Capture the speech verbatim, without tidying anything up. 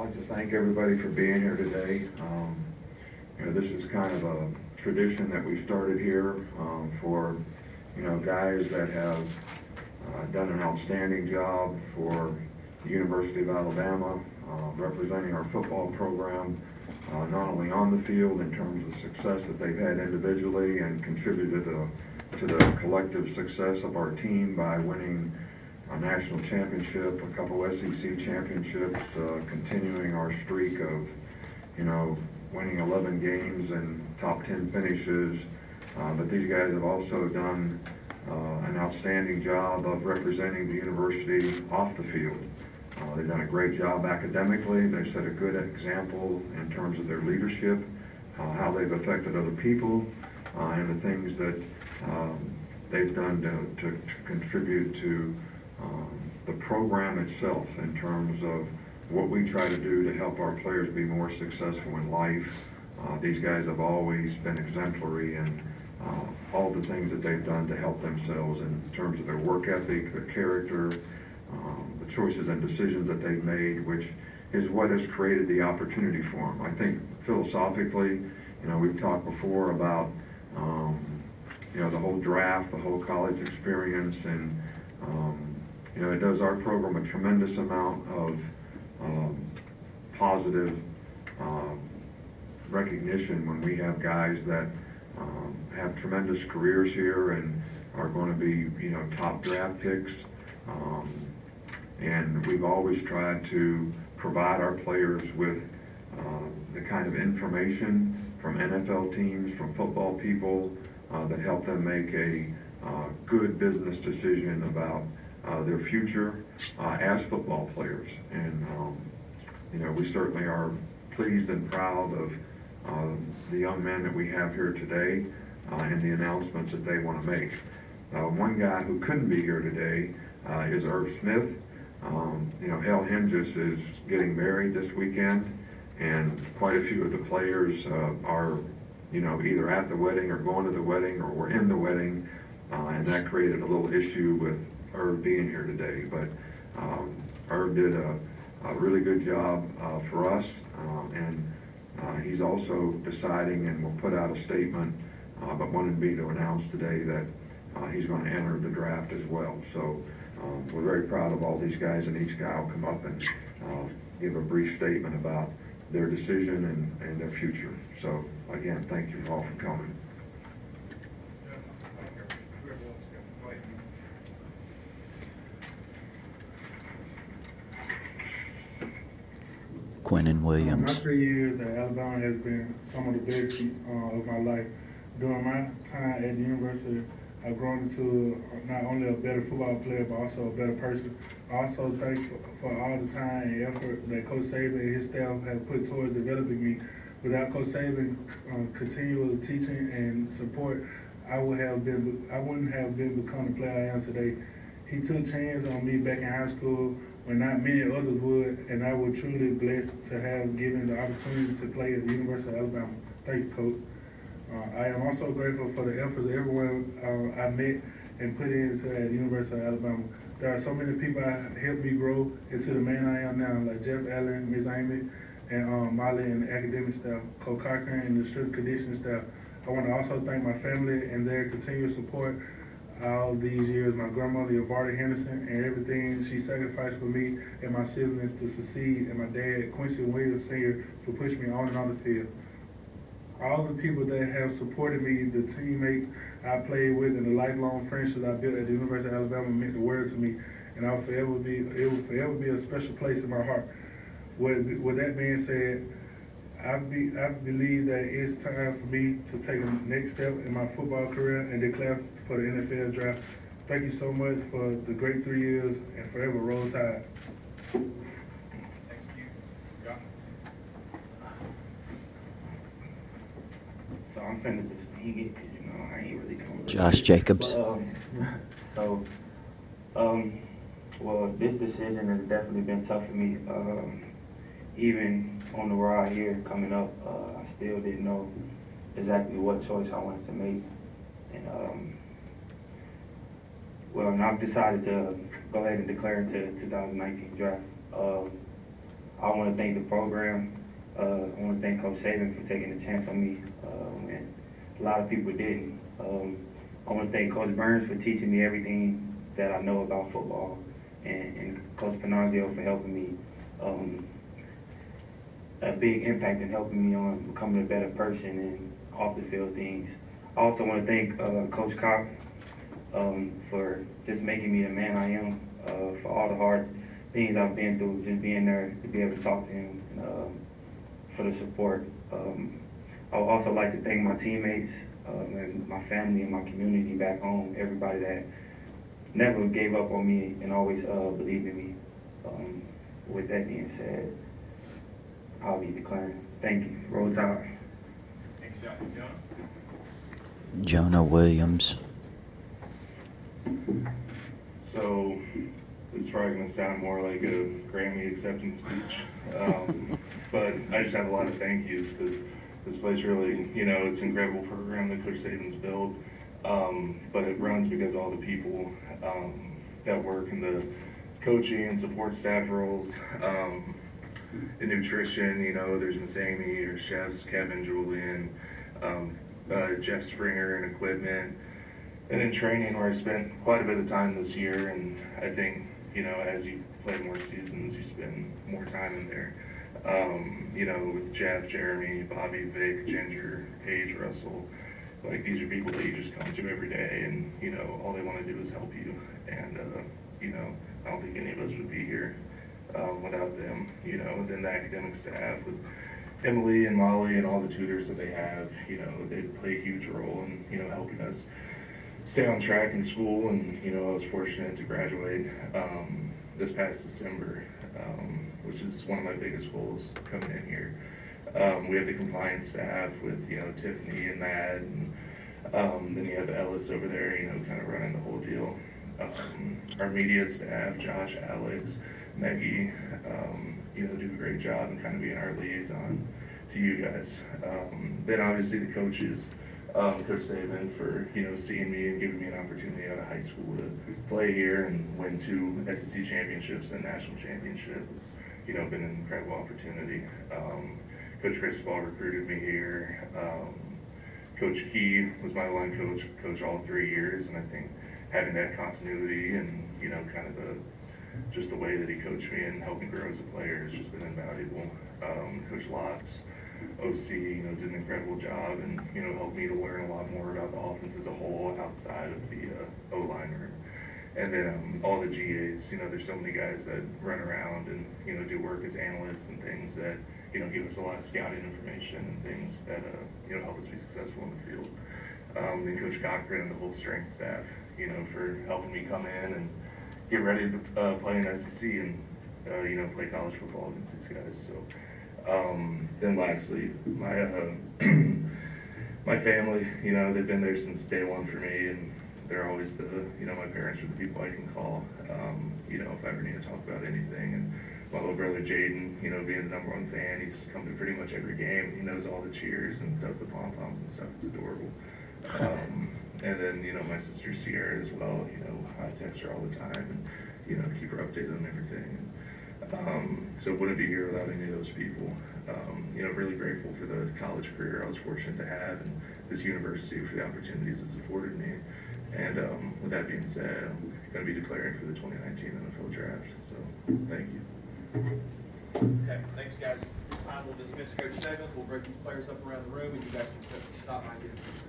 like to thank everybody for being here today. Um, you know, this is kind of a tradition that we started here um, for, you know, guys that have uh, done an outstanding job for the University of Alabama, uh, representing our football program, uh, not only on the field in terms of success that they've had individually and contributed to the, to the collective success of our team by winning a national championship, a couple S E C championships, uh, continuing our streak of, you know, winning eleven games and top ten finishes. Uh, but these guys have also done uh, an outstanding job of representing the university off the field. Uh, they've done a great job academically. They set a good example in terms of their leadership, uh, how they've affected other people, uh, and the things that um, they've done to, to, to contribute to um, the program itself in terms of what we try to do to help our players be more successful in life. Uh, these guys have always been exemplary in uh, all the things that they've done to help themselves in terms of their work ethic, their character, um, the choices and decisions that they've made, which is what has created the opportunity for them. I think philosophically, you know, we've talked before about, um, you know, the whole draft, the whole college experience, and, um, you know, it does our program a tremendous amount of um, positive um, recognition when we have guys that um, have tremendous careers here and are going to be, you know, top draft picks. Um, and we've always tried to provide our players with uh, the kind of information from N F L teams, from football people uh, that help them make a uh, good business decision about uh, their future uh, as football players. And um, you know, we certainly are pleased and proud of uh, the young men that we have here today uh, and the announcements that they want to make. Uh, one guy who couldn't be here today uh, is Irv Smith. Um, you know, Hale Hinges is getting married this weekend, and quite a few of the players uh, are, you know, either at the wedding or going to the wedding or were in the wedding, uh, and that created a little issue with Irv being here today. But um, Irv did a, a really good job uh, for us, um, and uh, he's also deciding, and will put out a statement, uh, but wanted me to announce today that uh, he's going to enter the draft as well. So um, we're very proud of all these guys, and each guy will come up and uh, give a brief statement about their decision and, and their future. So again, thank you all for coming. Quinnen Uh, my Williams. three years at Alabama has been some of the best uh, of my life. During my time at the university, I've grown into not only a better football player, but also a better person. I also thankful for all the time and effort that Coach Saban and his staff have put towards developing me. Without Coach Saban um, continual teaching and support, I would have been I wouldn't have been become the player I am today. He took chance on me back in high school when not many others would, and I was truly blessed to have given the opportunity to play at the University of Alabama. Thank you, Coach. Uh, I am also grateful for the efforts of everyone uh, I met and put into at the University of Alabama. There are so many people that helped me grow into the man I am now, like Jeff Allen, Miz Amy, and um, Molly and the academic staff, Coach Cochran and the strength conditioning staff. I want to also thank my family and their continued support all these years. My grandmother, Yavarda Henderson, and everything she sacrificed for me and my siblings to succeed, and my dad, Quincy Williams Senior, for pushing me on and on the field. All the people that have supported me, the teammates I played with, and the lifelong friendships I built at the University of Alabama meant the world to me, and I'll forever be, it will forever be a special place in my heart. With, with that being said, I, be, I believe that it's time for me to take a next step in my football career and declare for the N F L draft. Thank you so much for the great three years, and forever Roll Tide. So I'm finna just wing it, cause you know I ain't really coming. Josh Jacobs. But, um, so, um, well, this decision has definitely been tough for me. Um, even on the ride here coming up, uh, I still didn't know exactly what choice I wanted to make, and um, well, now I've decided to go ahead and declare into the two thousand nineteen draft. Um, I want to thank the program. Uh, I want to thank Coach Saban for taking a chance on me uh, when a lot of people didn't. Um, I want to thank Coach Burns for teaching me everything that I know about football, and, and Coach Panazio for helping me. Um, a big impact in helping me on becoming a better person and off the field things. I also want to thank uh, Coach Cobb um, for just making me the man I am, uh, for all the hard things I've been through, just being there to be able to talk to him, and, um, for the support. Um, I would also like to thank my teammates, um, and my family and my community back home, everybody that never gave up on me and always uh, believed in me. Um, with that being said, I'll be declaring. Thank you. Roll Tide. Thanks, Josh. Jonah? Jonah Williams. So, this is probably gonna sound more like a Grammy acceptance speech, um, but I just have a lot of thank yous because this place really, you know, it's an incredible program that Coach Saban's built, um, but it runs because of all the people um, that work in the coaching and support staff roles. Um, in nutrition, you know, there's Miss Amy, there's chefs, Kevin, Julian, um, uh, Jeff Springer in equipment, and in training where I spent quite a bit of time this year. And I think, you know, as you play more seasons, you spend more time in there. Um, you know, with Jeff, Jeremy, Bobby, Vic, Ginger, Paige, Russell, like these are people that you just come to every day, and you know, all they want to do is help you. And uh, you know, I don't think any of us would be here um, without them. You know, and then the academic staff with Emily and Molly and all the tutors that they have, you know, they play a huge role in, you know, helping us stay on track in school. And, you know, I was fortunate to graduate um, this past December, um, which is one of my biggest goals coming in here. Um, we have the compliance staff with, you know, Tiffany and Matt, and um, then you have Ellis over there, you know, kind of running the whole deal. Um, our media staff, Josh, Alex, Maggie, um, you know, do a great job in kind of being our liaison to you guys. Um, then obviously the coaches, um, Coach Saban for, you know, seeing me and giving me an opportunity out of high school to play here and win two S E C championships and national championship. It's, you know, been an incredible opportunity. Um, Coach Cristobal recruited me here. Um, Coach Key was my line coach, coach all three years, and I think having that continuity and, you know, kind of the just the way that he coached me and helped me grow as a player has just been invaluable. Um, Coach Locks, O C, you know, did an incredible job and, you know, helped me to learn a lot more about the offense as a whole outside of the uh, O-line room. And then um, all the G As, you know, there's so many guys that run around and, you know, do work as analysts and things that, you know, give us a lot of scouting information and things that, uh, you know, help us be successful in the field. Um, then Coach Cochran and the whole strength staff, you know, for helping me come in and get ready to uh, play in S E C and, uh, you know, play college football against these guys. So, um, then lastly, my, uh, my family, you know, they've been there since day one for me, and they're always the, you know, my parents are the people I can call, um, you know, if I ever need to talk about anything. And my little brother Jaden, you know, being the number one fan, he's come to pretty much every game. He knows all the cheers and does the pom-poms and stuff. It's adorable. Um, and then, you know, my sister Sierra as well, you know, I text her all the time and, you know, keep her updated on everything. Um, so wouldn't be here without any of those people. Um, you know, really grateful for the college career I was fortunate to have and this university for the opportunities it's afforded me. And um, with that being said, I'm going to be declaring for the twenty nineteen N F L Draft. So thank you. Okay, thanks, guys. This time we'll dismiss Coach Saban. We'll bring these players up around the room, and you guys can stop by and get